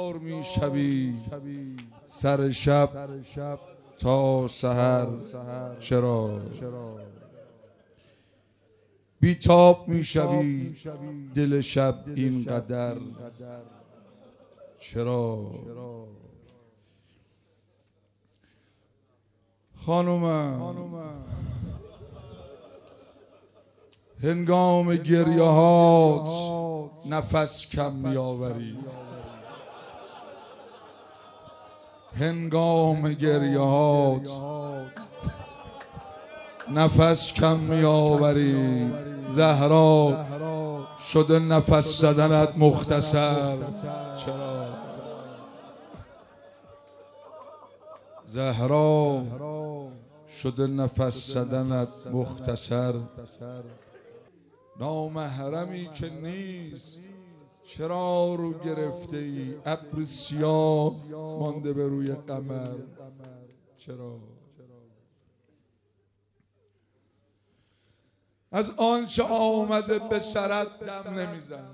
بیدار می شوی سر شب تا سحر چرا؟ بیتاب می شوی دل شب اینقدر چرا؟ خانومم هنگام گریه هات نفس کم میآوری، هنگام گریه هات نفس کم میآوری. زهرا شده نفس زدنت مختصر چرا؟ زهرا شده نفس زدنت مختصر. نامحرمی که نیست چرا رو گرفته ای؟ ابر سیاه مانده به روی قمر چرا؟ از آنچه آمده به سرت دم نمیزن،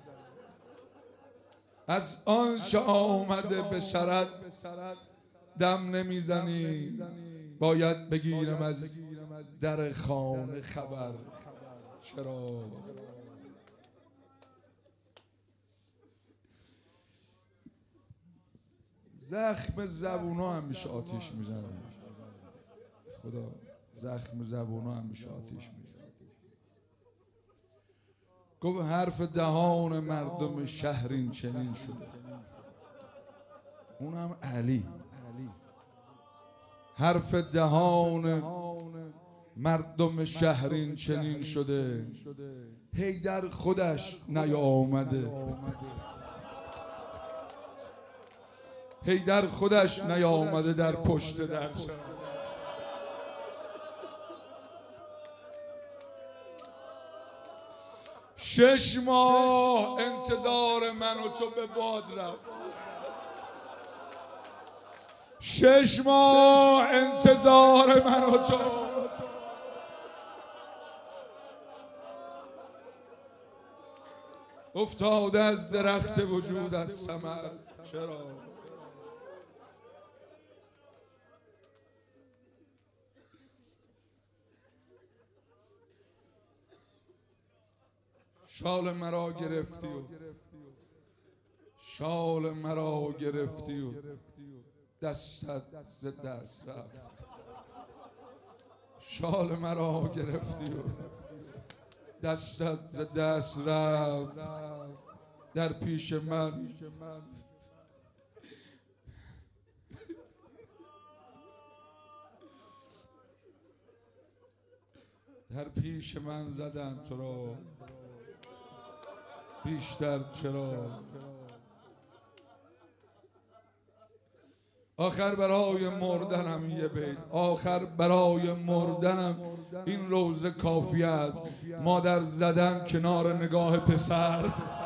از آنچه آمده به سرت دم نمیزنی. باید بگیرم از در خانه خبر چرا؟ زخم زبونا همیشه آتیش میزنه. خدا زخم زبونا همیشه آتیش میزنه. گفت حرف دهان مردم شهر این چنین شده. اونم علی. حرف دهان مردم شهر این چنین شده. حیدر خودش نیامده، حیدر خودش نیامده در پشت در. 6 ماه انتظار من و تو به باد رفت. 6 ماه انتظار من و تو. افتاده از درخت وجودت ثمر چرا؟ شال مرا گرفتی و شال مرا گرفتی و دستت ز دست رفت. شال مرا گرفتی و دستت ز دست رفت. در پیش من در پیش من زدن تو را بیشتر چرا؟ آخر برای مردنم یه بیت، آخر برای مردنم این روزه کافی است. مادر زدن کنار نگاه پسر